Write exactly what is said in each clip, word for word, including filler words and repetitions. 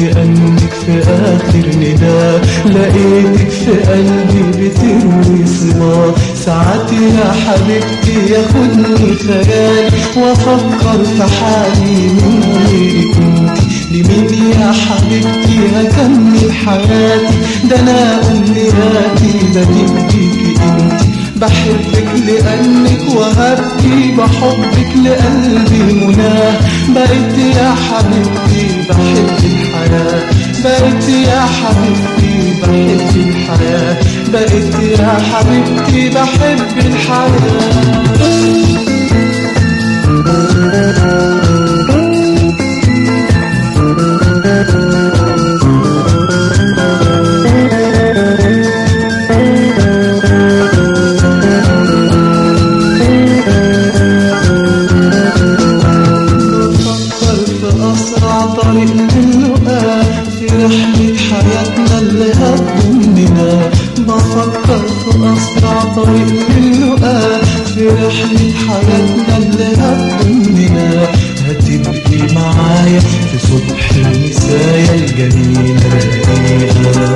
لأنك في آخر نداء لقيتك في قلبي بتروي صبا. ساعات يا حبيبتي ياخدني خيال وافكر في حالي من غيرك انتي. لمين يا حبيبتي هكمل حياتي؟ ده انا امنياتي بديكي انتي. بحبك لأنك وهبتي بحبك لقلبي مناه. بقيت يا حبيبتي بحب الحياة، بقيت يا حبيبتي بحب الحياة، بقيت يا حبيبتي بحب الحياة. طريق للقاء في رحلة حياتنا اللي هتضمنا. بفكر في أسرع طريق للقاء في رحلة حياتنا اللي هتضمنا. هتبقي معايا في صبح المسايا الجميلة الرقيقة.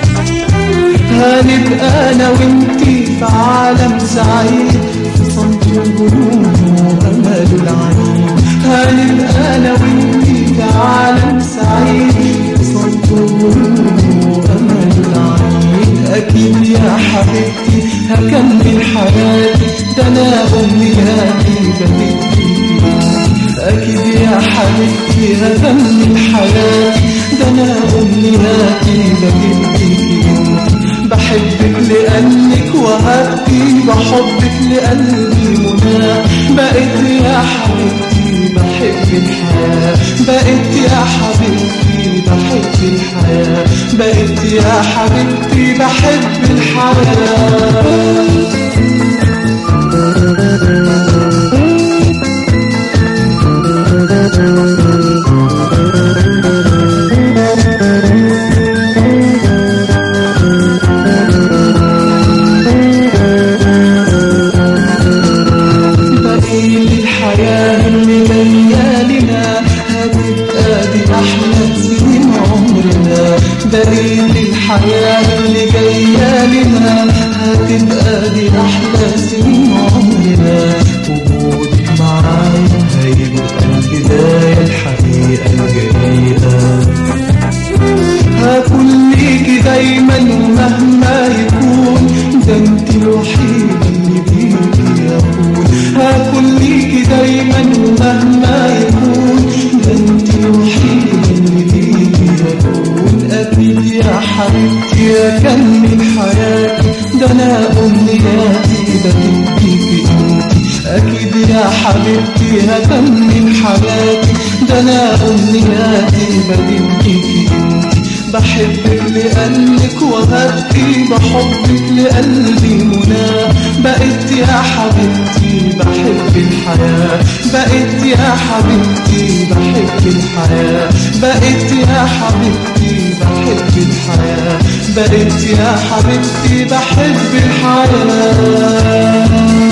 هنبقى أنا وإنتي في عالم سعيد في صمت الجنون وأمل العين. هنبقى أنا وإنتي في عالم سعيد في صمت الجنون وأمل العين. أكيد يا حبيبتي هكمل حياتي، ده أنا أمنياتي بديكي. أكيد يا حبيبتي هكمل حياتي، ده أنا أمنياتي بديكي. بحبك لأنك وهبتي بحبك لقلبي مناه. بقيت يا حبيبتي بحب الحياة، بقيت يا حبيبتي بحب الحياة، بقيت يا حبيبتي بحب الحياة. دليل الحياة اللي جاية لنا هتبقى دي أحلى سنين عمرنا. وجودك معايا هيبقى البداية الحقيقة الجميلة. هكون ليكي دايما ومهما يكون، ده انت الوحيدة اللي بيكي أكون. هكون ليكي دايما ومهما يكون، ده انت الوحيدة اللي بيكي أكون. أكيد يا حبيبتي أكمل حياتي، ده أنا أمنياتي بديكي انتي. أكيد يا حبيبتي هكمل حياتي، ده أنا أمنياتي بديكي انتي. بحبك لأنك وهبتي بحبك لقلبي مناه. بقيت يا حبيبتي بحب الحياة، بقيت يا حبيبتي بحب الحياة، بقيت يا حبيبتي بحب الحياة، بقيت يا حبيبتي بحب الحياة.